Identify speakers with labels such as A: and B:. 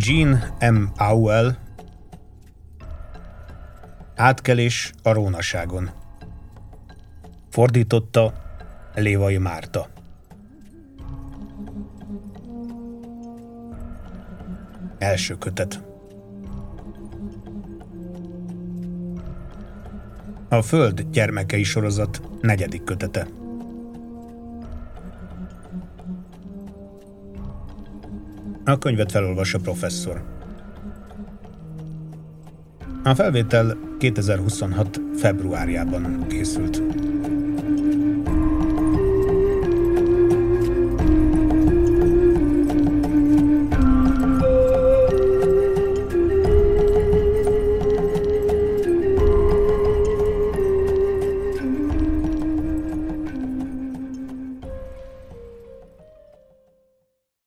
A: Jean M. Auel. Átkelés a Rónaságon. Fordította Lévai Márta. Első kötet. A Föld gyermekei sorozat 4. kötete. A könyvet felolvassa professzor. A felvétel 2026. februárjában készült.